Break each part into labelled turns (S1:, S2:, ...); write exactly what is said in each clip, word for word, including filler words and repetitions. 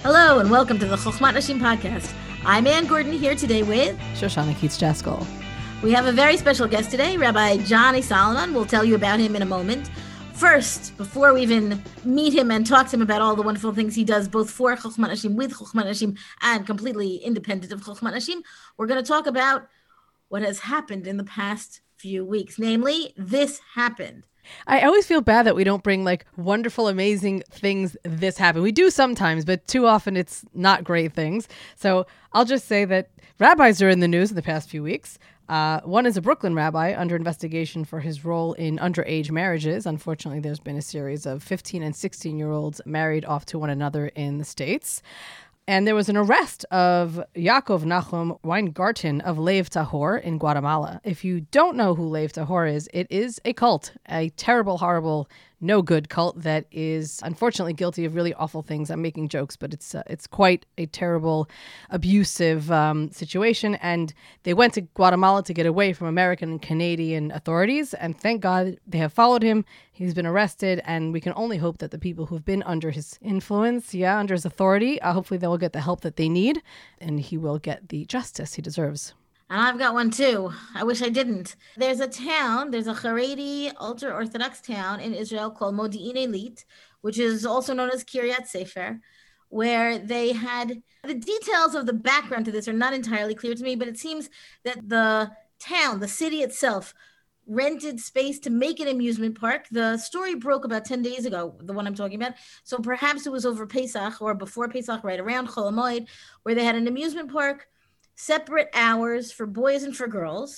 S1: Hello and welcome to the Chochmat Nashim podcast. I'm Ann Gordon here today with
S2: Shoshana Keats-Jaskol.
S1: We have a very special guest today, Rabbi Johnny Solomon. We'll tell you about him in a moment. First, before we even meet him and talk to him about all the wonderful things he does, both for Chochmat Nashim, with Chochmat Nashim, and completely independent of Chochmat Nashim, we're going to talk about what has happened in the past few weeks. Namely, this happened.
S2: I always feel bad that we don't bring like wonderful, amazing things this happen. We do sometimes, but too often it's not great things. So I'll just say that rabbis are in the news in the past few weeks. Uh, one is a Brooklyn rabbi under investigation for his role in underage marriages. Unfortunately, there's been a series of fifteen and sixteen-year-olds married off to one another in the States. And there was an arrest of Yaakov Nachum Weingarten of Lev Tahor in Guatemala. If you don't know who Lev Tahor is, it is a cult, a terrible, horrible, no good cult that is unfortunately guilty of really awful things. I'm making jokes, but it's uh, it's quite a terrible, abusive um, situation. And they went to Guatemala to get away from American and Canadian authorities. And thank God they have followed him. He's been arrested. And we can only hope that the people who've been under his influence, yeah, under his authority, uh, hopefully they will get the help that they need. And he will get the justice he deserves.
S1: And I've got one too. I wish I didn't. There's a town, there's a Haredi ultra-Orthodox town in Israel called Modi'in Eilit, which is also known as Kiryat Sefer, where they had, the details of the background to this are not entirely clear to me, but it seems that the town, the city itself, rented space to make an amusement park. The story broke about ten days ago, the one I'm talking about. So perhaps it was over Pesach or before Pesach, right around Chol HaMoed, where they had an amusement park, separate hours for boys and for girls.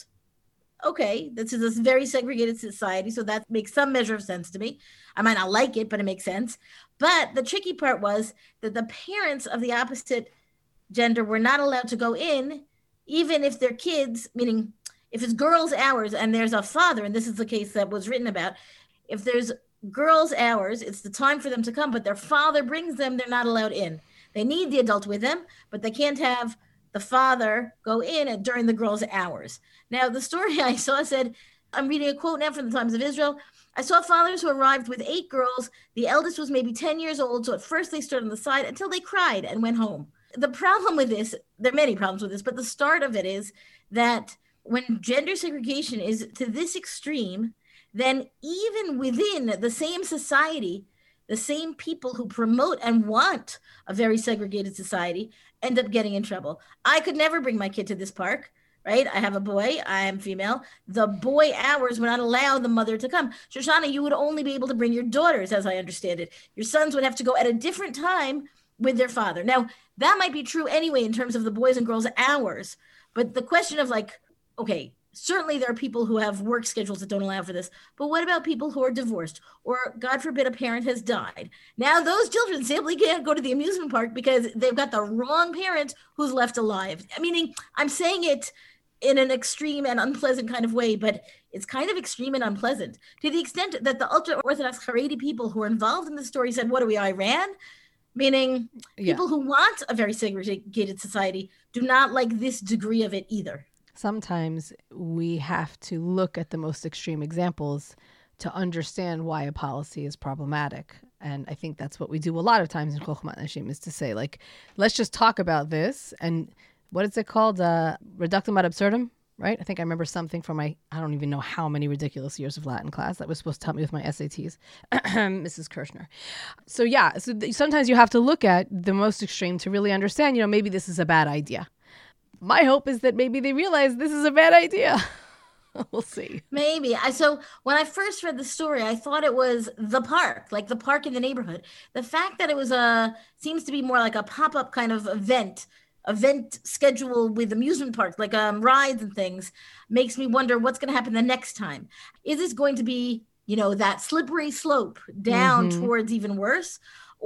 S1: Okay, this is a very segregated society, so that makes some measure of sense to me. I might not like it, but it makes sense. But the tricky part was that the parents of the opposite gender were not allowed to go in, even if their kids, meaning if it's girls' hours and there's a father, and this is the case that was written about, if there's girls' hours, it's the time for them to come, but their father brings them, they're not allowed in. They need the adult with them, but they can't have the father go in during the girls' hours. Now, the story I saw said, I'm reading a quote now from the Times of Israel. I saw fathers who arrived with eight girls. The eldest was maybe ten years old. So at first they stood on the side until they cried and went home. The problem with this, there are many problems with this, but the start of it is that when gender segregation is to this extreme, then even within the same society, the same people who promote and want a very segregated society end up getting in trouble. I could never bring my kid to this park, right? I have a boy, I am female. The boy hours would not allow the mother to come. Shoshana, you would only be able to bring your daughters, as I understand it. Your sons would have to go at a different time with their father. Now, that might be true anyway in terms of the boys and girls hours, but the question of like, okay, certainly there are people who have work schedules that don't allow for this, but what about people who are divorced or, God forbid, a parent has died? Now those children simply can't go to the amusement park because they've got the wrong parent who's left alive. Meaning, I'm saying it in an extreme and unpleasant kind of way, but it's kind of extreme and unpleasant to the extent that the ultra-Orthodox Haredi people who are involved in the story said, what are we, Iran? Meaning
S2: Yeah.
S1: people who want a very segregated society do not like this degree of it either.
S2: Sometimes we have to look at the most extreme examples to understand why a policy is problematic. And I think that's what we do a lot of times in Chochmat Nashim, is to say, like, let's just talk about this. And what is it called? Uh, reductum ad absurdum, right? I think I remember something from my, I don't even know how many ridiculous years of Latin class that was supposed to help me with my S A Ts, Missus Kirshner. So yeah, so th- sometimes you have to look at the most extreme to really understand, you know, maybe this is a bad idea. My hope is that maybe they realize this is a bad idea. We'll see.
S1: Maybe. I so when I first read the story, I thought it was the park, like the park in the neighborhood. The fact that it was a seems to be more like a pop-up kind of event, event schedule with amusement parks, like um rides and things, makes me wonder what's going to happen the next time. Is this going to be, you know, that slippery slope down
S2: Mm-hmm.
S1: towards even worse?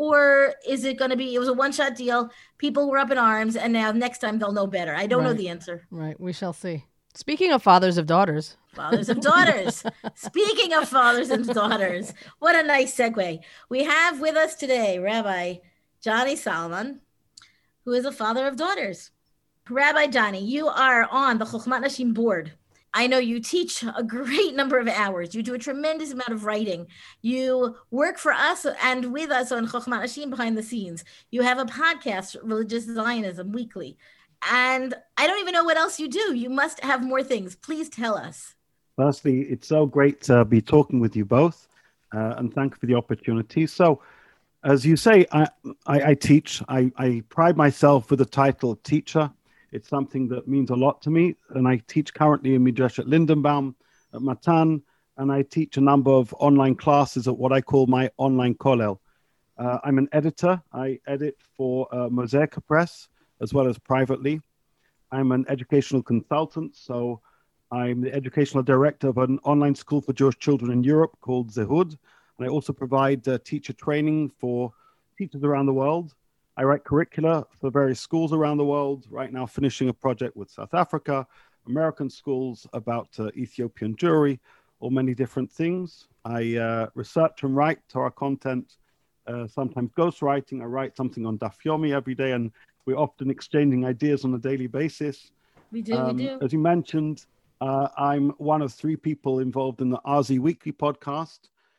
S1: Or is it going to be, it was a one-shot deal, people were up in arms, and now next time they'll know better? I don't know
S2: Right.
S1: the answer.
S2: Right. We shall see. Speaking of fathers of daughters.
S1: Fathers of daughters. Speaking of fathers and daughters, what a nice segue. We have with us today Rabbi Johnny Solomon, who is a father of daughters. Rabbi Johnny, you are on the Chochmat Nashim board. I know you teach a great number of hours. You do a tremendous amount of writing. You work for us and with us on Chochmat Hashim behind the scenes. You have a podcast, Religious Zionism Weekly. And I don't even know what else you do. You must have more things. Please tell us.
S3: Firstly, it's so great to be talking with you both, uh, and thank you for the opportunity. So, as you say, I, I, I teach. I, I pride myself with the title of teacher. It's something that means a lot to me, and I teach currently in Midreshet Lindenbaum at Matan, and I teach a number of online classes at what I call my online kollel. Uh, I'm an editor. I edit for uh, Mosaica Press, as well as privately. I'm an educational consultant, so I'm the educational director of an online school for Jewish children in Europe called Zehud. And I also provide uh, teacher training for teachers around the world. I write curricula for various schools around the world, right now finishing a project with South Africa, American schools about uh, Ethiopian Jewry, or many different things. I uh, research and write Torah content, uh, sometimes ghostwriting. I write something on Daf Yomi every day, and we're often exchanging ideas on a daily basis.
S1: We do,
S3: um,
S1: we do.
S3: As you mentioned, uh, I'm one of three people involved in the Arzi Weekly podcast.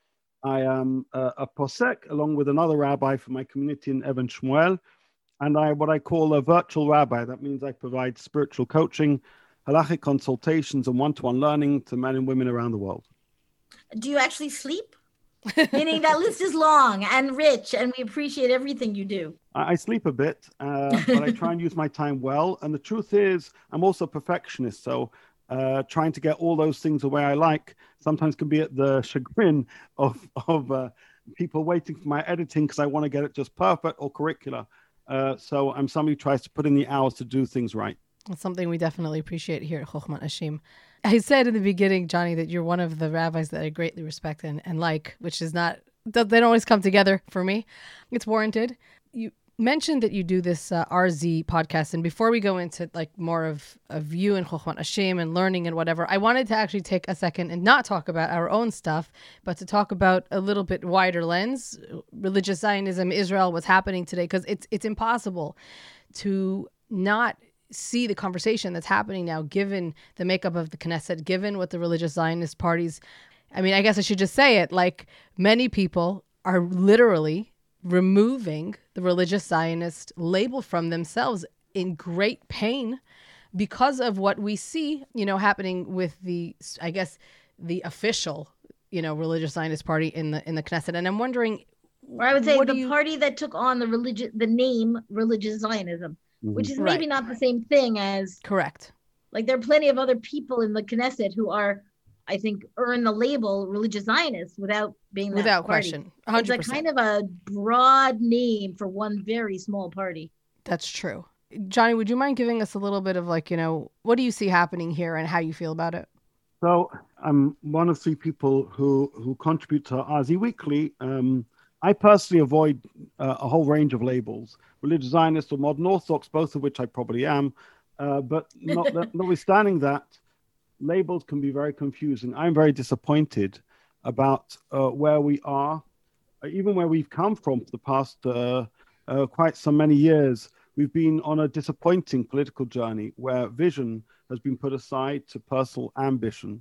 S3: I am uh, a posek, along with another rabbi for my community in Even Shmuel, and I what I call a virtual rabbi. That means I provide spiritual coaching, halachic consultations, and one-to-one learning to men and women around the world.
S1: Do you actually sleep? Meaning that list is long and rich, and we appreciate everything you do.
S3: I, I sleep a bit, uh, but I try and use my time well. And the truth is, I'm also a perfectionist, so Uh, trying to get all those things the way I like sometimes can be at the chagrin of of uh, people waiting for my editing because I want to get it just perfect or curricular. Uh, so I'm somebody who tries to put in the hours to do things right.
S2: That's something we definitely appreciate here at Chochmat Hashim. I said in the beginning, Johnny, that you're one of the rabbis that I greatly respect and, and like, which is not, they don't always come together for me. It's warranted. You mentioned that you do this uh, R Z podcast, and before we go into like more of, of you and Chochmat Hashim and learning and whatever, I wanted to actually take a second and not talk about our own stuff, but to talk about a little bit wider lens, religious Zionism, Israel, what's happening today, because it's it's impossible to not see the conversation that's happening now, given the makeup of the Knesset, given what the religious Zionist parties, I mean, I guess I should just say it, like many people are literally removing the religious Zionist label from themselves in great pain because of what we see, you know, happening with the, I guess, the official, you know, religious Zionist party in the in the Knesset. And I'm wondering,
S1: or I would say the
S2: you...
S1: party that took on the religion, the name religious Zionism, mm-hmm. which is maybe
S2: right.
S1: not the same thing as
S2: correct.
S1: Like there are plenty of other people in the Knesset who are, I think, earn the label religious Zionists without being that
S2: without
S1: party.
S2: question. one hundred percent.
S1: It's a kind of a broad name for one very small party.
S2: That's true. Johnny, would you mind giving us a little bit of like, you know, what do you see happening here and how you feel about it?
S3: So I'm one of three people who, who contribute to Arzi Weekly. Um, I personally avoid uh, a whole range of labels, religious Zionist or modern Orthodox, both of which I probably am. Uh, but not, notwithstanding that, labels can be very confusing. I'm very disappointed about uh, where we are, even where we've come from for the past uh, uh, quite so many years. We've been on a disappointing political journey where vision has been put aside to personal ambition.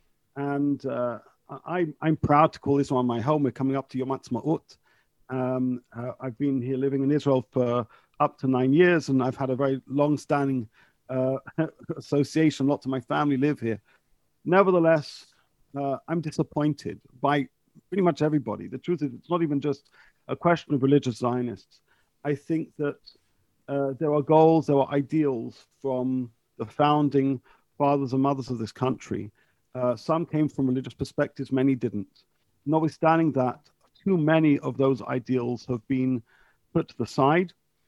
S3: And uh, I, I'm proud to call this one my home. We're coming up to Yom Ha'atzmaut. Um, uh, I've been here living in Israel for up to nine years, and I've had a very long-standing Uh, association. Lots of my family live here. Nevertheless, uh, I'm disappointed by pretty much everybody. The truth is, it's not even just a question of religious Zionists. I think that uh, there are goals, there are ideals from the founding fathers and mothers of this country. Uh, some came from religious perspectives, many didn't. Notwithstanding that, too many of those ideals have been put to the side.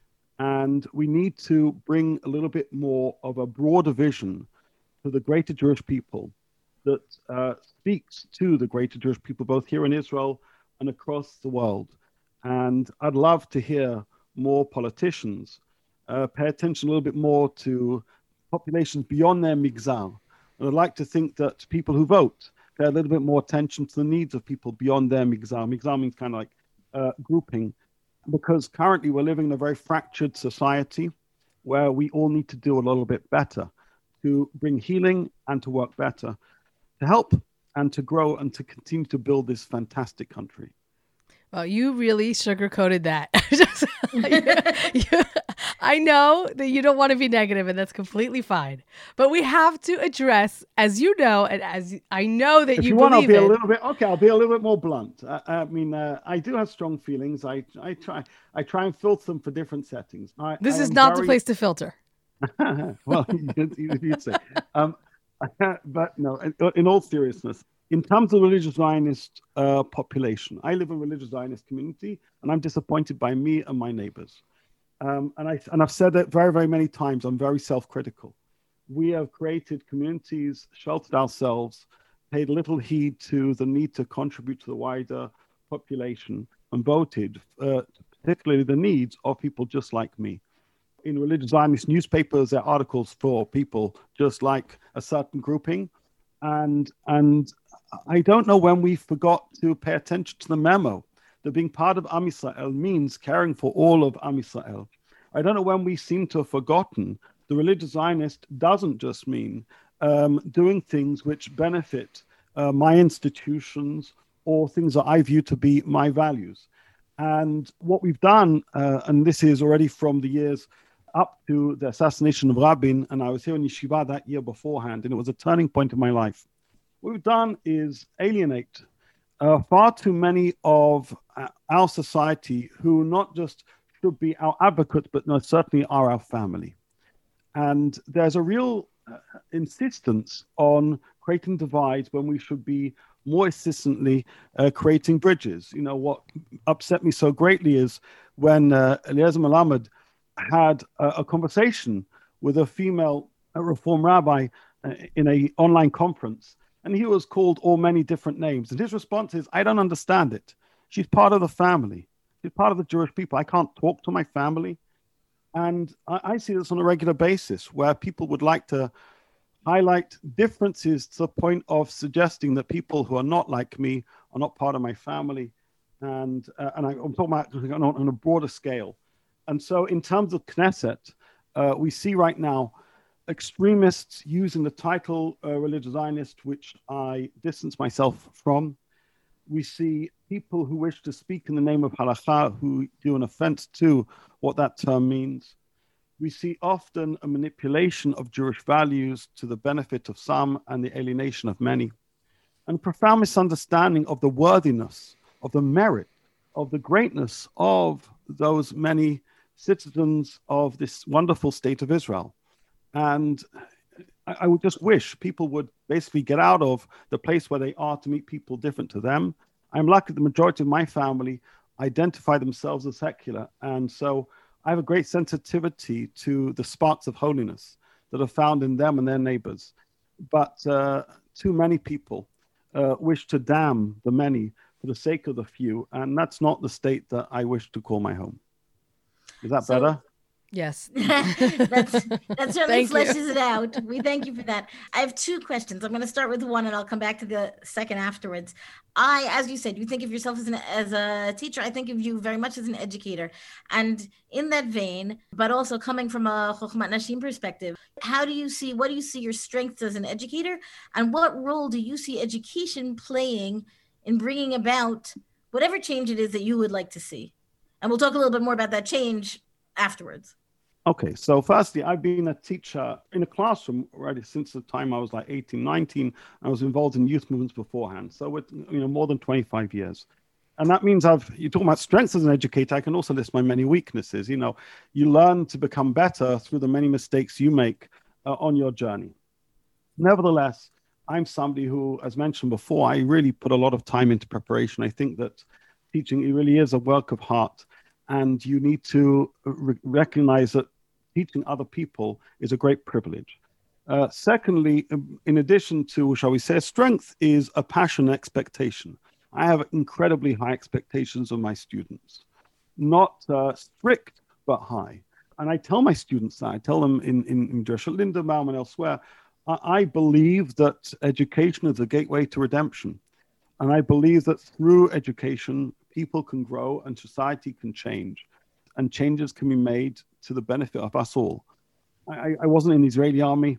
S3: And we need to bring a little bit more of a broader vision to the greater Jewish people that uh, speaks to the greater Jewish people, both here in Israel and across the world. And I'd love to hear more politicians uh, pay attention a little bit more to populations beyond their migzar. And I'd like to think that people who vote pay a little bit more attention to the needs of people beyond their migzar. Migzar means kind of like uh, grouping. Because currently we're living in a very fractured society where we all need to do a little bit better to bring healing and to work better, to help and to grow and to continue to build this fantastic country.
S2: Well, you really sugarcoated that. Just, you, you, I know that you don't want to be negative, and that's completely fine. But we have to address, as you know, and as I know that
S3: if
S2: you,
S3: you want, I'll be
S2: it,
S3: a little bit okay. I'll be a little bit more blunt. I, I mean, uh, I do have strong feelings. I I try I try and filter them for different settings. I,
S2: this
S3: I
S2: is not
S3: very...
S2: the place to filter.
S3: Well, you'd say. Um, but no, in, in all seriousness. In terms of the religious Zionist uh, population, I live in a religious Zionist community, and I'm disappointed by me and my neighbors. Um, and, I, and I've said that very, very many times. I'm very self-critical. We have created communities, sheltered ourselves, paid little heed to the need to contribute to the wider population, and voted uh, particularly the needs of people just like me. In religious Zionist newspapers, there are articles for people just like a certain grouping. And, and I don't know when we forgot to pay attention to the memo that being part of Am Yisrael means caring for all of Am Yisrael. I don't know when we seem to have forgotten the religious Zionist doesn't just mean um, doing things which benefit uh, my institutions or things that I view to be my values. And what we've done, uh, and this is already from the years up to the assassination of Rabin, and I was here in Yeshiva that year beforehand, and it was a turning point in my life. What we've done is alienate uh, far too many of uh, our society who not just should be our advocates, but no, certainly are our family. And there's a real uh, insistence on creating divides when we should be more insistently uh, creating bridges. You know, what upset me so greatly is when uh, Eliezer Melamed had a, a conversation with a female a Reform rabbi uh, in an online conference, and he was called all many different names. And his response is, I don't understand it. She's part of the family. She's part of the Jewish people. I can't talk to my family. And I, I see this on a regular basis where people would like to highlight differences to the point of suggesting that people who are not like me are not part of my family. And, uh, and I, I'm talking about on, on a broader scale. And so in terms of Knesset, uh, we see right now extremists using the title uh, religious Zionist, which I distance myself from. We see people who wish to speak in the name of halakha who do an offense to what that term means. We see often a manipulation of Jewish values to the benefit of some and the alienation of many, and profound misunderstanding of the worthiness, of the merit, of the greatness of those many citizens of this wonderful state of Israel. And I, I would just wish people would basically get out of the place where they are to meet people different to them. I'm lucky the majority of my family identify themselves as secular. And so I have a great sensitivity to the sparks of holiness that are found in them and their neighbors. But uh, too many people uh, wish to damn the many for the sake of the few. And that's not the state that I wish to call my home. Is that so, better?
S2: Yes.
S1: that's, that certainly fleshes it out. We thank you for that. I have two questions. I'm going to start with one and I'll come back to the second afterwards. I, as you said, you think of yourself as, an, as a teacher. I think of you very much as an educator. And in that vein, but also coming from a Chokhmat Nashim perspective, how do you see, what do you see your strengths as an educator? And what role do you see education playing in bringing about whatever change it is that you would like to see? And we'll talk a little bit more about that change afterwards.
S3: Okay, so firstly, I've been a teacher in a classroom already since the time I was like eighteen, nineteen. I was involved in youth movements beforehand. So with, you know, more than twenty-five years. And that means I've, you're talking about strengths as an educator, I can also list my many weaknesses. You know, you learn to become better through the many mistakes you make uh, on your journey. Nevertheless, I'm somebody who, as mentioned before, I really put a lot of time into preparation. I think that teaching, it really is a work of heart. And you need to re- recognize that teaching other people is a great privilege. Uh, secondly, in addition to, shall we say, strength is a passion and expectation. I have incredibly high expectations of my students, not uh, strict, but high. And I tell my students that, I tell them in, in, in Drescher Lindenbaum and elsewhere, I, I believe that education is a gateway to redemption. And I believe that through education, people can grow and society can change, and changes can be made to the benefit of us all. I, I wasn't in the Israeli army.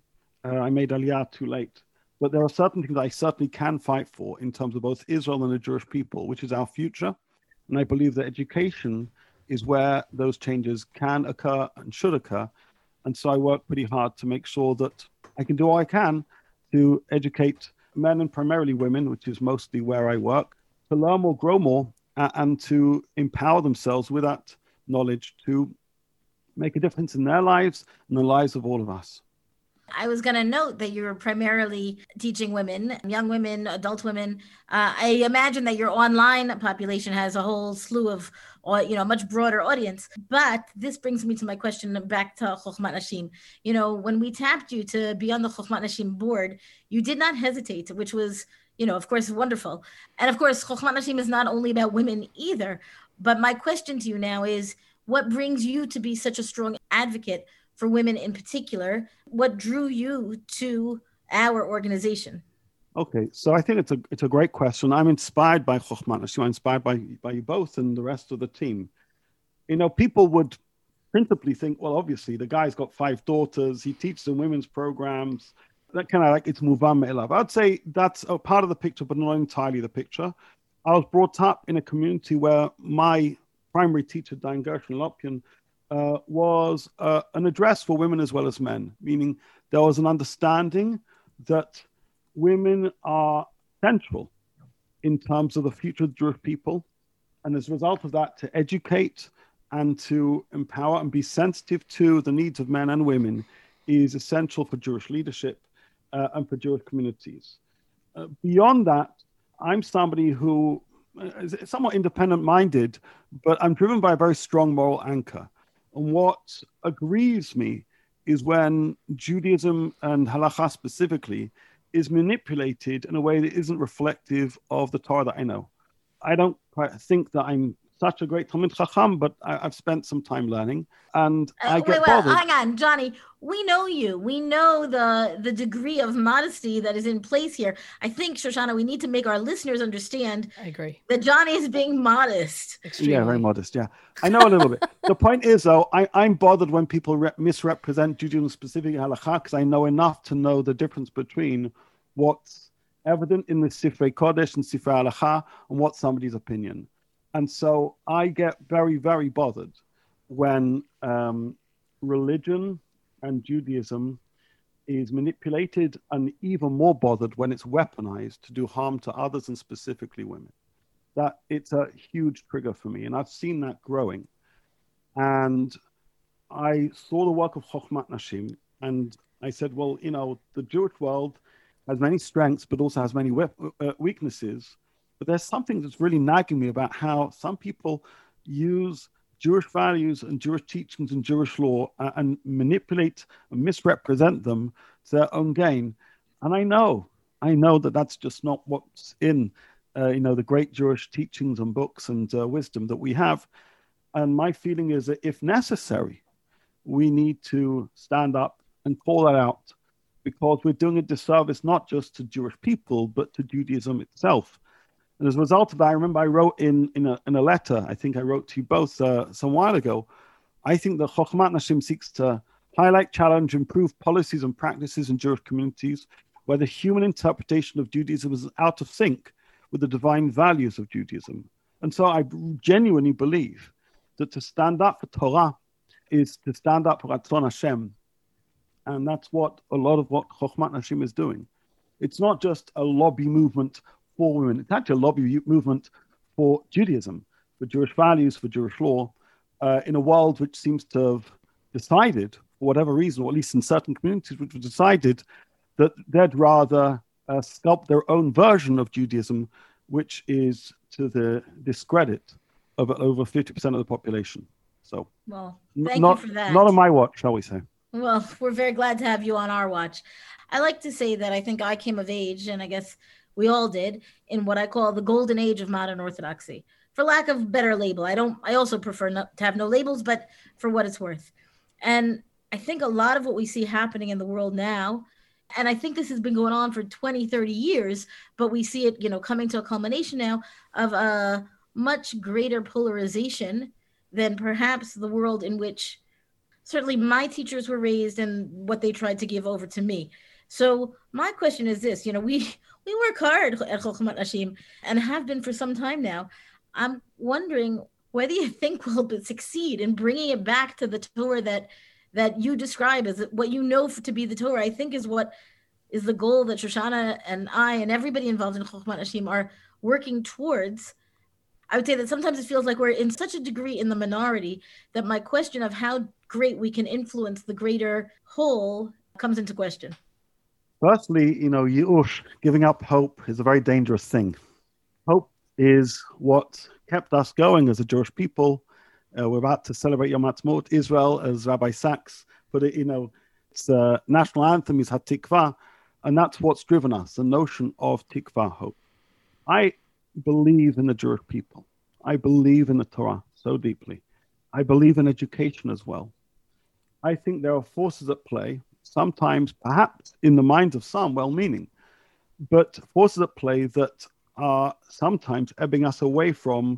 S3: uh, I made Aliyah too late. But there are certain things I certainly can fight for in terms of both Israel and the Jewish people, which is our future. And I believe that education is where those changes can occur and should occur. And so I work pretty hard to make sure that I can do all I can to educate men and primarily women, which is mostly where I work, to learn more, grow more, uh, and to empower themselves with that knowledge to make a difference in their lives and the lives of all of us.
S1: I was going to note that you're primarily teaching women, young women, adult women. Uh, I imagine that your online population has a whole slew of, or, you know, much broader audience. But this brings me to my question back to Chokhmat Nashim. You know, when we tapped you to be on the Chokhmat Nashim board, you did not hesitate, which was, you know, of course, wonderful. And of course, Chokhmat Nashim is not only about women either. But my question to you now is, what brings you to be such a strong advocate for women in particular? What drew you to our organization?
S3: Okay, so I think it's a it's a great question. I'm inspired by Chokhmat Nashim. I'm inspired by, by you both and the rest of the team. You know, people would principally think, well, obviously, the guy's got five daughters. He teaches in women's programs. That kind of like, it's Muvan Me'elav. I'd say that's a part of the picture, but not entirely the picture. I was brought up in a community where my primary teacher, Dayan Gershon Lopian, Uh, was uh, an address for women as well as men, meaning there was an understanding that women are central in terms of the future of Jewish people. And as a result of that, to educate and to empower and be sensitive to the needs of men and women is essential for Jewish leadership uh, and for Jewish communities. Uh, beyond that, I'm somebody who is somewhat independent-minded, but I'm driven by a very strong moral anchor. And what aggrieves me is when Judaism and halakha specifically is manipulated in a way that isn't reflective of the Torah that I know. I don't quite think that I'm such a great Talmid Chacham, but I, I've spent some time learning, and
S1: uh,
S3: I
S1: wait,
S3: get
S1: wait,
S3: bothered.
S1: Hang on, Johnny. We know you. We know the the degree of modesty that is in place here. I think, Shoshana, we need to make our listeners understand.
S2: I agree
S1: that Johnny is being modest.
S2: Extremely.
S3: Yeah, very modest. Yeah, I know a little bit. The point is, though, I, I'm bothered when people re- misrepresent Judaism, specifically halakha, because I know enough to know the difference between what's evident in the Sifrei Kodesh and Sifrei halakha and what's somebody's opinion. And so I get very, very bothered when um, religion and Judaism is manipulated, and even more bothered when it's weaponized to do harm to others and specifically women. That it's a huge trigger for me, and I've seen that growing. And I saw the work of Chokhmat Nashim, and I said, well, you know, the Jewish world has many strengths, but also has many we- uh, weaknesses. But there's something that's really nagging me about how some people use Jewish values and Jewish teachings and Jewish law uh, and manipulate and misrepresent them to their own gain. And I know, I know that that's just not what's in, uh, you know, the great Jewish teachings and books and uh, wisdom that we have. And my feeling is that if necessary, we need to stand up and call that out, because we're doing a disservice not just to Jewish people, but to Judaism itself. And as a result of that, I remember I wrote in, in, a, in a letter, I think I wrote to you both uh, some while ago, I think that Chokhmat Nashim seeks to highlight, challenge, improve policies and practices in Jewish communities where the human interpretation of Judaism is out of sync with the divine values of Judaism. And so I genuinely believe that to stand up for Torah is to stand up for Ratzon Hashem. And that's what a lot of what Chokhmat Nashim is doing. It's not just a lobby movement for women. It's actually a lobby movement for Judaism, for Jewish values, for Jewish law, uh, in a world which seems to have decided, for whatever reason, or at least in certain communities, which have decided that they'd rather uh, sculpt their own version of Judaism, which is to the discredit of over fifty percent of the population. So,
S1: well, thank
S3: not,
S1: you for that.
S3: Not on my watch, shall we say.
S1: Well, we're very glad to have you on our watch. I like to say that I think I came of age, and I guess we all did, in what I call the golden age of modern Orthodoxy. For lack of better label, I don't. I also prefer not to have no labels, but for what it's worth. And I think a lot of what we see happening in the world now, and I think this has been going on for twenty, thirty years, but we see it, you know, coming to a culmination now of a much greater polarization than perhaps the world in which certainly my teachers were raised and what they tried to give over to me. So my question is this, you know, we, we work hard at Chokhmat Nashim and have been for some time now. I'm wondering whether you think we'll succeed in bringing it back to the Torah that that you describe as what you know to be the Torah. I think is what is the goal that Shoshana and I and everybody involved in Chokhmat Nashim are working towards. I would say that sometimes it feels like we're in such a degree in the minority that my question of how great we can influence the greater whole comes into question.
S3: Firstly, you know, Yush, giving up hope is a very dangerous thing. Hope is what kept us going as a Jewish people. Uh, we're about to celebrate Yom Ha'atzmaut. Israel, as Rabbi Sachs put it, you know, its uh, national anthem is HaTikva, and that's what's driven us, the notion of Tikva, hope. I believe in the Jewish people. I believe in the Torah so deeply. I believe in education as well. I think there are forces at play, sometimes perhaps in the minds of some well-meaning, but forces at play that are sometimes ebbing us away from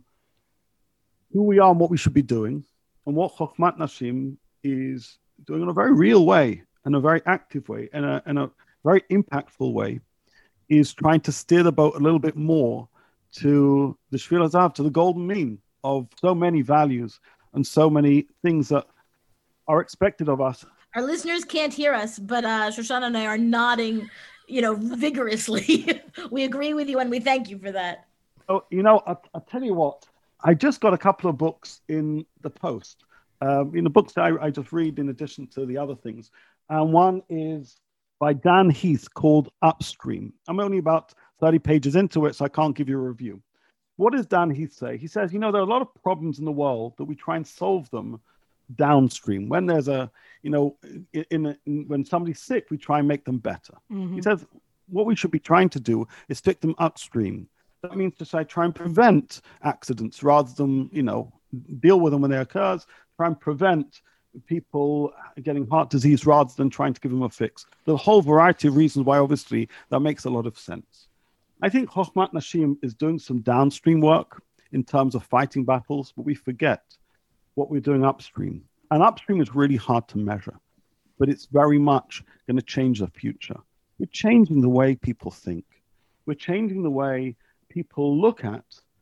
S3: who we are and what we should be doing, and what Chokhmat Nashim is doing in a very real way, in a very active way, in a, in a very impactful way, is trying to steer the boat a little bit more to the Shvil HaZahav, to the golden mean of so many values and so many things that are expected of us.
S1: Our listeners can't hear us, but uh, Shoshana and I are nodding, you know, vigorously. We agree with you and we thank you for that.
S3: Oh, you know, I'll, I'll tell you what, I just got a couple of books in the post, um, in the books that I, I just read in addition to the other things. And one is by Dan Heath called Upstream. I'm only about thirty pages into it, so I can't give you a review. What does Dan Heath say? He says, you know, there are a lot of problems in the world that we try and solve them downstream. When there's a, you know, in, a, in when somebody's sick, we try and make them better. Mm-hmm. He says, what we should be trying to do is stick them upstream. That means to say, try and prevent accidents rather than, you know, deal with them when they occur. Try and prevent people getting heart disease rather than trying to give them a fix. There's a whole variety of reasons why, obviously, that makes a lot of sense. I think Chokhmat Nashim is doing some downstream work in terms of fighting battles, but we forget what we're doing upstream. And upstream is really hard to measure, but it's very much going to change the future. We're changing the way people think. We're changing the way people look at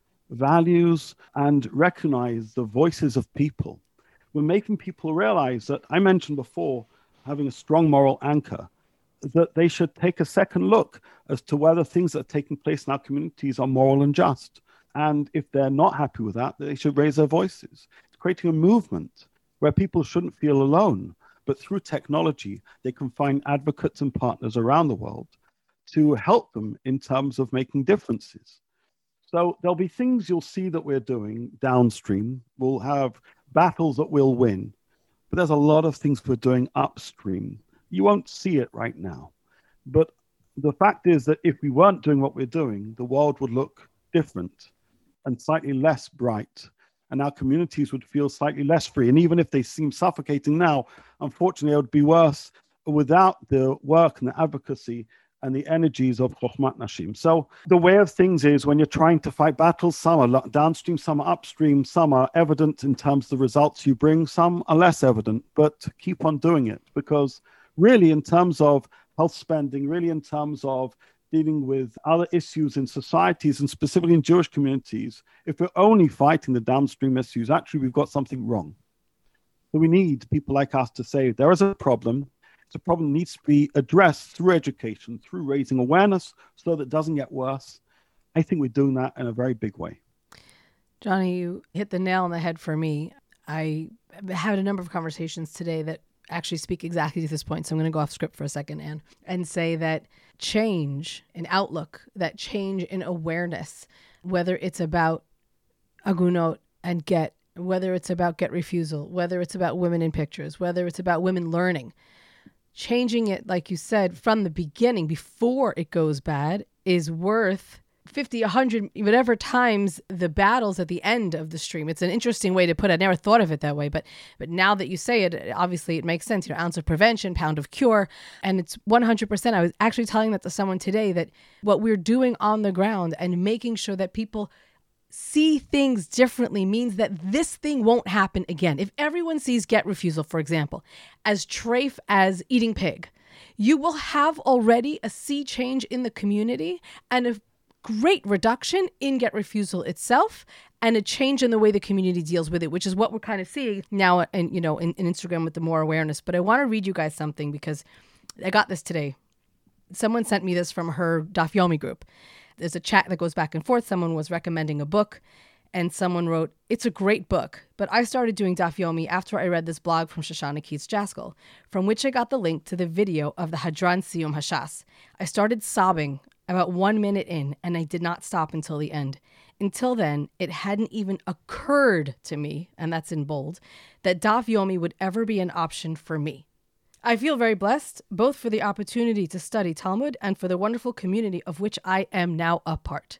S3: values and recognize the voices of people. We're making people realize that, I mentioned before, having a strong moral anchor, that they should take a second look as to whether things that are taking place in our communities are moral and just. And if they're not happy with that, they should raise their voices. It's creating a movement where people shouldn't feel alone, but through technology, they can find advocates and partners around the world to help them in terms of making differences. So there'll be things you'll see that we're doing downstream. We'll have battles that we'll win, but there's a lot of things we're doing upstream. You won't see it right now. But the fact is that if we weren't doing what we're doing, the world would look different and slightly less bright, and our communities would feel slightly less free. And even if they seem suffocating now, unfortunately, it would be worse without the work and the advocacy and the energies of Chokhmat Nashim. So the way of things is, when you're trying to fight battles, some are downstream, some are upstream, some are evident in terms of the results you bring, some are less evident, but keep on doing it, because really in terms of health spending, really in terms of dealing with other issues in societies and specifically in Jewish communities, if we're only fighting the downstream issues, actually we've got something wrong. So we need people like us to say there is a problem. It's a problem that needs to be addressed through education, through raising awareness so that it doesn't get worse. I think we're doing that in a very big way.
S2: Johnny, you hit the nail on the head for me. I had a number of conversations today that actually speak exactly to this point. So I'm going to go off script for a second, Anne, and say that change in outlook, that change in awareness, whether it's about agunot and get, whether it's about get refusal, whether it's about women in pictures, whether it's about women learning, changing it, like you said, from the beginning before it goes bad is worth fifty, one hundred, whatever times the battles at the end of the stream. It's an interesting way to put it. I never thought of it that way, but but now that you say it, obviously it makes sense. You know, ounce of prevention, pound of cure, and it's one hundred percent. I was actually telling that to someone today, that what we're doing on the ground and making sure that people see things differently means that this thing won't happen again. If everyone sees get refusal, for example, as trafe as eating pig, you will have already a sea change in the community and a great reduction in get refusal itself and a change in the way the community deals with it, which is what we're kind of seeing now in, you know, in, in Instagram with the more awareness. But I want to read you guys something because I got this today. Someone sent me this from her Daf Yomi group. There's a chat that goes back and forth. Someone was recommending a book and someone wrote, "It's a great book, but I started doing Daf Yomi after I read this blog from Shoshana Keats Jaskell, from which I got the link to the video of the Hadran Siyum Hashas. I started sobbing about one minute in, and I did not stop until the end. Until then, it hadn't even occurred to me," and that's in bold, "that Daf Yomi would ever be an option for me. I feel very blessed, both for the opportunity to study Talmud and for the wonderful community of which I am now a part."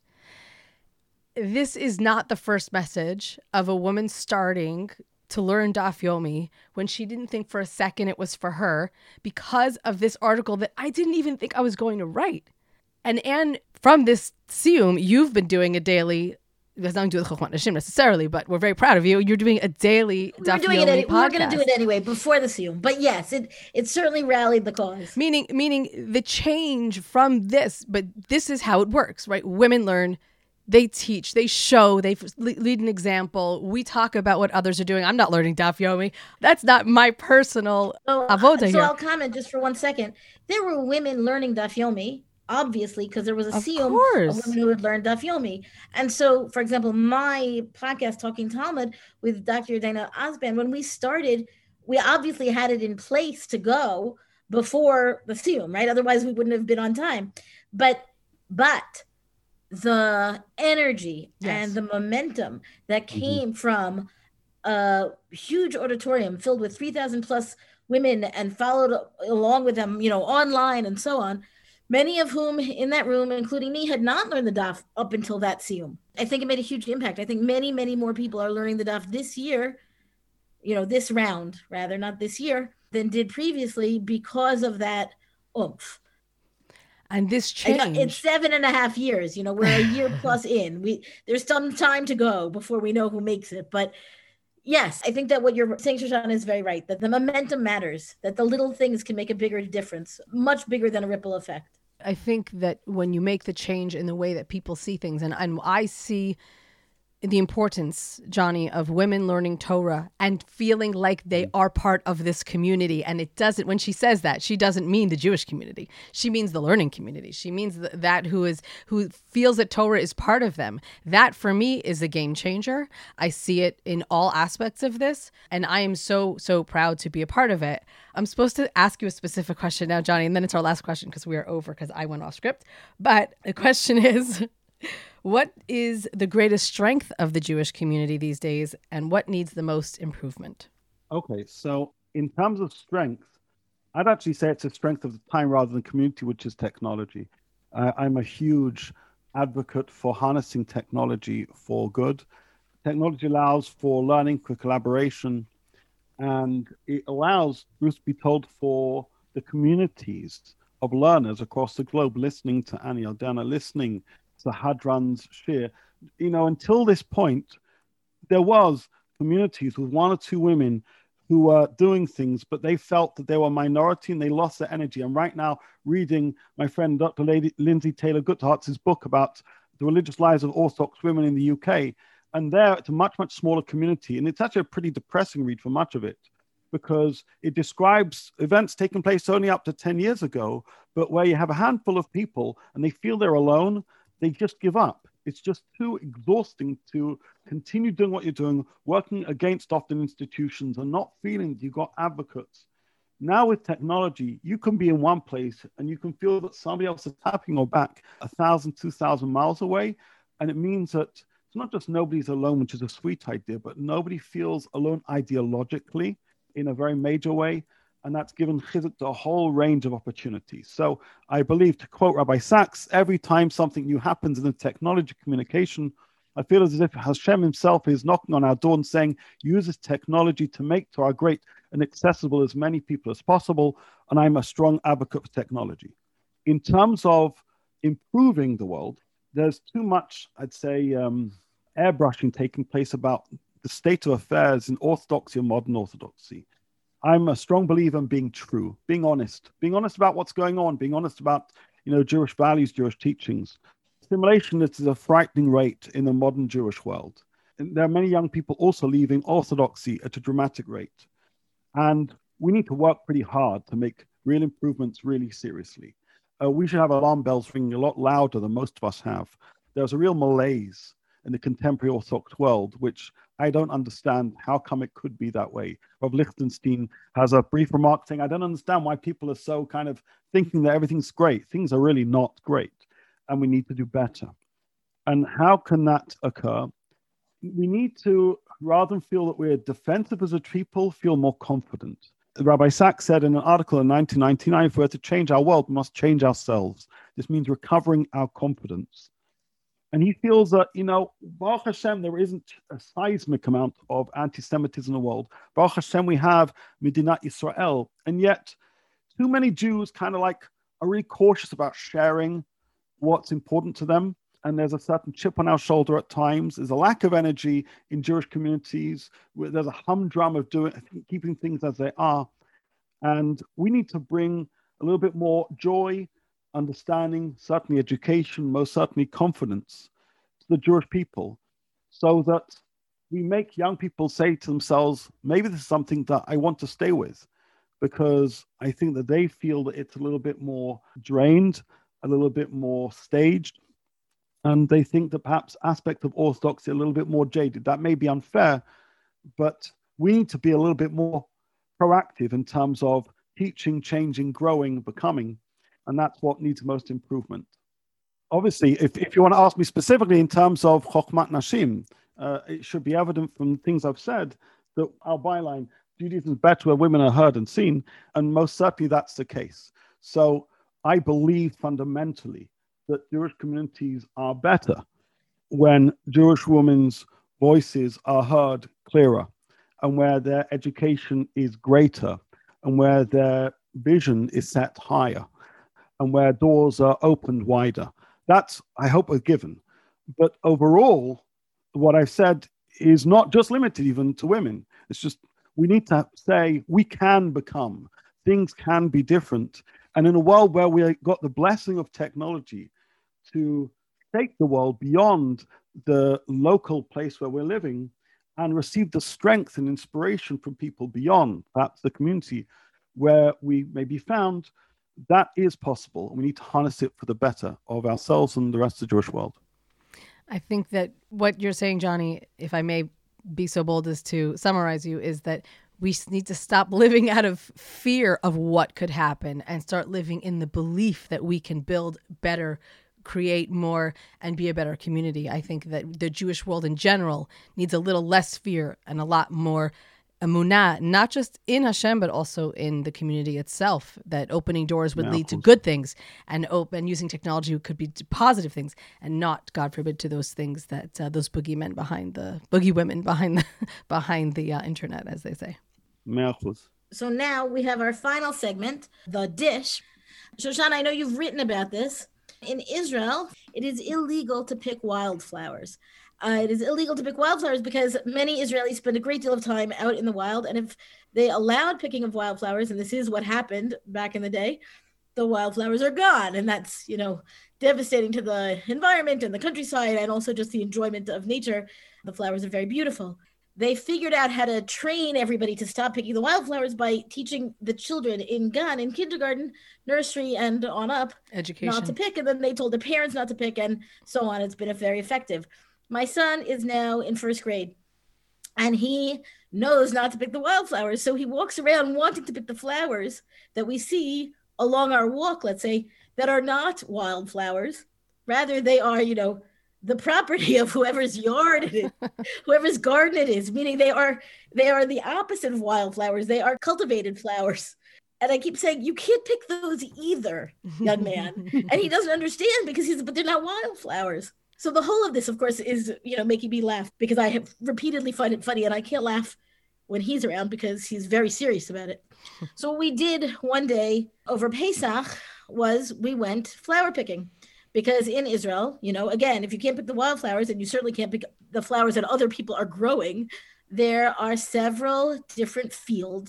S2: This is not the first message of a woman starting to learn Daf Yomi when she didn't think for a second it was for her because of this article that I didn't even think I was going to write. And Anne, from this Siyum, you've been doing a daily, it has nothing to do with Chokhmat Nashim necessarily, but we're very proud of you. You're doing a daily
S1: we're
S2: Daf
S1: doing
S2: Yomi
S1: it any-
S2: podcast.
S1: We're going to do it anyway before the Siyum. But yes, it it certainly rallied the cause.
S2: Meaning, meaning the change from this, but this is how it works, right? Women learn, they teach, they show, they lead an example. We talk about what others are doing. I'm not learning Daf Yomi. That's not my personal
S1: So,
S2: avoda
S1: so
S2: here.
S1: I'll comment just for one second. There were women learning Daf Yomi, obviously, because there was a
S2: Of
S1: Siyum
S2: course.
S1: of women who had learned Daf Yomi. And so, for example, my podcast, Talking Talmud, with Doctor Dana Osban, when we started, we obviously had it in place to go before the Siyum, right? Otherwise, we wouldn't have been on time. But, but the energy
S2: Yes.
S1: and the momentum that came mm-hmm. from a huge auditorium filled with three thousand plus women and followed along with them, you know, online and so on, many of whom in that room, including me, had not learned the Daf up until that Siyum. I think it made a huge impact. I think many, many more people are learning the Daf this year, you know, this round, rather, not this year, than did previously because of that oomph.
S2: And this change.
S1: It's seven and a half years. You know, we're a year plus in. We there's some time to go before we know who makes it. But yes, I think that what you're saying, Shoshana, is very right. That the momentum matters. That the little things can make a bigger difference, much bigger than a ripple effect.
S2: I think that when you make the change in the way that people see things, and, and I see the importance, Johnny, of women learning Torah and feeling like they are part of this community. And it doesn't, when she says that, she doesn't mean the Jewish community. She means the learning community. She means th- that who is, who feels that Torah is part of them. That for me is a game changer. I see it in all aspects of this. And I am so, so proud to be a part of it. I'm supposed to ask you a specific question now, Johnny, and then it's our last question because we are over because I went off script. But the question is, what is the greatest strength of the Jewish community these days, and what needs the most improvement?
S3: Okay, so in terms of strength, I'd actually say it's a strength of the time rather than community, which is technology. Uh, I'm a huge advocate for harnessing technology for good. Technology allows for learning, for collaboration, and it allows, truth be told, for the communities of learners across the globe listening to Annie Aldana, listening the Hadran's shir. You know, until this point, there was communities with one or two women who were doing things, but they felt that they were a minority and they lost their energy. And right now, reading my friend Doctor Lady Lindsay Taylor Goodhart's book about the religious lives of Orthodox women in the U K, and there it's a much, much smaller community. And it's actually a pretty depressing read for much of it, because it describes events taking place only up to ten years ago, but where you have a handful of people and they feel they're alone, they just give up. It's just too exhausting to continue doing what you're doing, working against often institutions and not feeling that you've got advocates. Now with technology, you can be in one place and you can feel that somebody else is tapping your back a thousand, two thousand miles away. And it means that it's not just nobody's alone, which is a sweet idea, but nobody feels alone ideologically in a very major way. And that's given chizuk to a whole range of opportunities. So I believe, to quote Rabbi Sachs, every time something new happens in the technology communication, I feel as if Hashem himself is knocking on our door and saying, use this technology to make Torah great and accessible as many people as possible. And I'm a strong advocate for technology. In terms of improving the world, there's too much, I'd say, um, airbrushing taking place about the state of affairs in orthodoxy and modern orthodoxy. I'm a strong believer in being true, being honest, being honest about what's going on, being honest about, you know, Jewish values, Jewish teachings. Assimilation is a frightening rate in the modern Jewish world. And there are many young people also leaving Orthodoxy at a dramatic rate. And we need to work pretty hard to make real improvements really seriously. Uh, we should have alarm bells ringing a lot louder than most of us have. There's a real malaise in the contemporary Orthodox world, which I don't understand how come it could be that way. Rob Lichtenstein has a brief remark saying, I don't understand why people are so kind of thinking that everything's great. Things are really not great, and we need to do better. And how can that occur? We need to, rather than feel that we're defensive as a people, feel more confident. Rabbi Sachs said in an article in nineteen ninety-nine, if we're to change our world, we must change ourselves. This means recovering our confidence. And he feels that, you know, Baruch Hashem, there isn't a seismic amount of anti-Semitism in the world. Baruch Hashem, we have Medinat Yisrael. And yet, too many Jews kind of like are really cautious about sharing what's important to them. And there's a certain chip on our shoulder at times. There's a lack of energy in Jewish communities. There's a humdrum of doing, keeping things as they are. And we need to bring a little bit more joy, understanding, certainly education, most certainly confidence to the Jewish people, so that we make young people say to themselves, maybe this is something that I want to stay with, because I think that they feel that it's a little bit more drained, a little bit more staged. And they think that perhaps aspects of Orthodoxy are a little bit more jaded. That may be unfair, but we need to be a little bit more proactive in terms of teaching, changing, growing, becoming. And that's what needs most improvement. Obviously, if, if you want to ask me specifically in terms of Chokhmat Nashim, uh, it should be evident from things I've said that our byline, Judaism is better where women are heard and seen, and most certainly that's the case. So I believe fundamentally that Jewish communities are better when Jewish women's voices are heard clearer, and where their education is greater, and where their vision is set higher, and where doors are opened wider. That's, I hope, a given. But overall, what I've said is not just limited even to women. It's just we need to say we can become, things can be different. And in a world where we got the blessing of technology to take the world beyond the local place where we're living and receive the strength and inspiration from people beyond, perhaps the community where we may be found, that is possible. We need to harness it for the better of ourselves and the rest of the Jewish world.
S2: I think that what you're saying, Johnny, if I may be so bold as to summarize you, is that we need to stop living out of fear of what could happen and start living in the belief that we can build better, create more, and be a better community. I think that the Jewish world in general needs a little less fear and a lot more emunah, not just in Hashem, but also in the community itself, that opening doors would
S3: yeah,
S2: lead to good things, and open using technology could be positive things, and not, God forbid, to those things that uh, those boogeymen behind the boogie women behind the behind the uh, internet, as they say.
S1: So now we have our final segment, the dish. Shoshana, I know you've written about this. In Israel, it is illegal to pick wildflowers. Uh, it is illegal to pick wildflowers because many Israelis spend a great deal of time out in the wild. And if they allowed picking of wildflowers, and this is what happened back in the day, the wildflowers are gone. And that's, you know, devastating to the environment and the countryside, and also just the enjoyment of nature. The flowers are very beautiful. They figured out how to train everybody to stop picking the wildflowers by teaching the children in Gan, in kindergarten, nursery, and on up,
S2: education,
S1: not to pick. And then they told the parents not to pick, and so on. It's been very effective. My son is now in first grade, and he knows not to pick the wildflowers. So he walks around wanting to pick the flowers that we see along our walk, let's say, that are not wildflowers. Rather, they are, you know, the property of whoever's yard it is, whoever's garden it is, meaning they are they are the opposite of wildflowers. They are cultivated flowers. And I keep saying, you can't pick those either, young man. And he doesn't understand because he's, but they're not wildflowers. So the whole of this, of course, is, you know, making me laugh because I have repeatedly find it funny, and I can't laugh when he's around because he's very serious about it. So what we did one day over Pesach was we went flower picking. Because in Israel, you know, again, if you can't pick the wildflowers, and you certainly can't pick the flowers that other people are growing, there are several different fields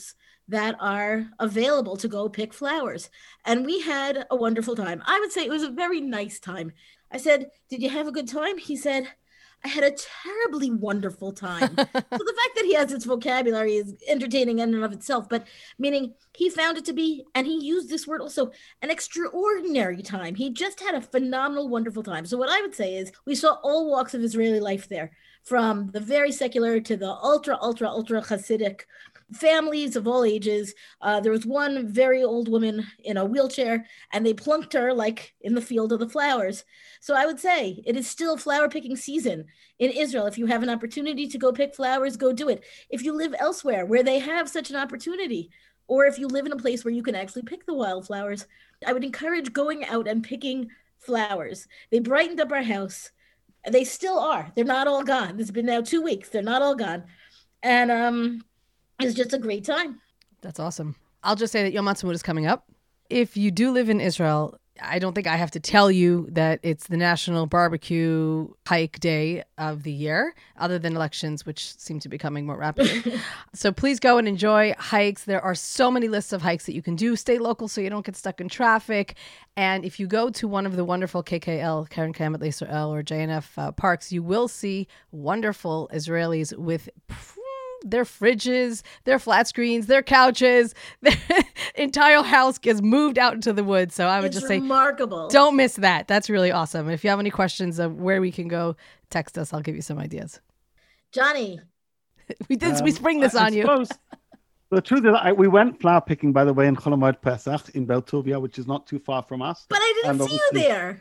S1: that are available to go pick flowers. And we had a wonderful time. I would say it was a very nice time. I said, did you have a good time? He said, I had a terribly wonderful time. So the fact that he has this vocabulary is entertaining in and of itself, but meaning he found it to be, and he used this word also, an extraordinary time. He just had a phenomenal, wonderful time. So what I would say is we saw all walks of Israeli life there, from the very secular to the ultra, ultra, ultra Hasidic, families of all ages. Uh, there was one very old woman in a wheelchair, and they plunked her like in the field of the flowers. So I would say it is still flower picking season in Israel. If you have an opportunity to go pick flowers, go do it. If you live elsewhere where they have such an opportunity, or if you live in a place where you can actually pick the wildflowers, I would encourage going out and picking flowers. They brightened up our house. They still are. They're not all gone. It's been now two weeks. They're not all gone. And um, it's just a great time.
S2: That's awesome. I'll just say that Yom Ha'atzmaut is coming up. If you do live in Israel, I don't think I have to tell you that it's the National Barbecue Hike Day of the year, other than elections, which seem to be coming more rapidly. So please go and enjoy hikes. There are so many lists of hikes that you can do. Stay local so you don't get stuck in traffic. And if you go to one of the wonderful K K L, Karen Kayemet L'Israel, or J N F uh, parks, you will see wonderful Israelis with their fridges, their flat screens, their couches, their entire house gets moved out into the woods. So I would
S1: it's
S2: just
S1: remarkable.
S2: say, don't miss that. That's really awesome. If you have any questions of where we can go, text us. I'll give you some ideas.
S1: Johnny.
S2: we did.
S3: Um,
S2: we spring this
S3: I,
S2: on
S3: I
S2: you.
S3: Suppose, the truth is, I, we went flower picking, by the way, in Chol Hamoed Pesach in Beltuvia, which is not too far from us.
S1: But I didn't
S3: And
S1: see you there.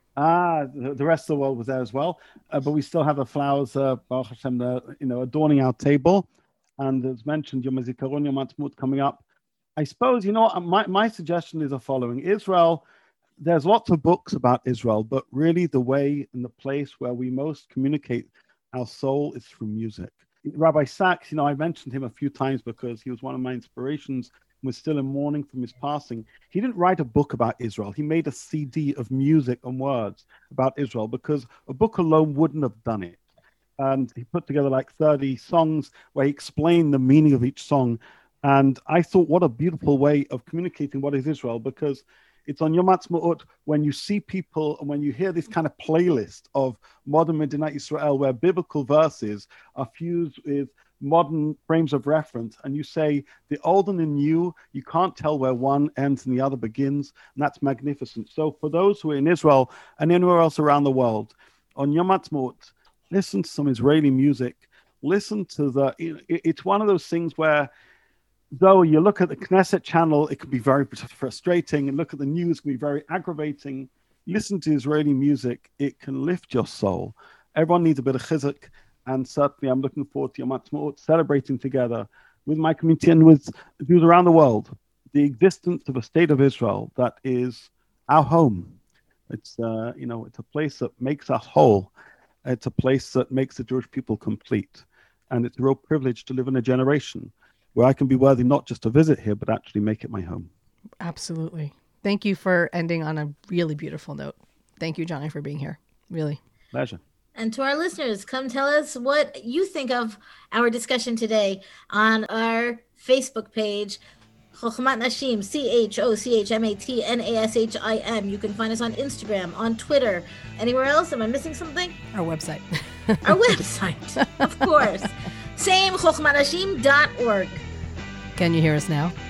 S3: Ah, the, the rest of the world was there as well. Uh, but we still have the flowers, uh, Baruch Hashem, the, you know, adorning our table. And as mentioned, Yom HaZikaron, Yom Ha'atzmaut coming up. I suppose, you know, my, my suggestion is the following. Israel, there's lots of books about Israel, but really the way and the place where we most communicate our soul is through music. Rabbi Sachs, you know, I mentioned him a few times because he was one of my inspirations, was still in mourning from his passing. He didn't write a book about Israel. He made a C D of music and words about Israel because a book alone wouldn't have done it. And he put together like thirty songs where he explained the meaning of each song. And I thought, what a beautiful way of communicating what is Israel, because it's on Yom Ha'atzmaut when you see people and when you hear this kind of playlist of modern Medinat Israel where biblical verses are fused with modern frames of reference, and you say the old and the new, you can't tell where one ends and the other begins, and that's magnificent. So for those who are in Israel and anywhere else around the world, on Yom Ha'atzmaut, listen to some Israeli music, listen to the, it's one of those things where though you look at the Knesset channel, it can be very frustrating, and look at the news, it can be very aggravating. Listen to Israeli music, it can lift your soul. Everyone needs a bit of chizuk. And certainly I'm looking forward to Yom Ha'atzmaut, celebrating together with my community and with Jews around the world, the existence of a state of Israel that is our home. It's, uh, you know, it's a place that makes us whole. It's a place that makes the Jewish people complete. And it's a real privilege to live in a generation where I can be worthy not just to visit here, but actually make it my home.
S2: Absolutely. Thank you for ending on a really beautiful note. Thank you, Johnny, for being here. Really.
S3: Pleasure.
S1: And to our listeners, come tell us what you think of our discussion today on our Facebook page, Chochmat Nashim, C H O C H M A T N A S H I M. You can find us on Instagram, on Twitter. Anywhere else? Am I missing something?
S2: Our website.
S1: Our website, of course. Same, chochmat nashim dot org.
S2: Can you hear us now?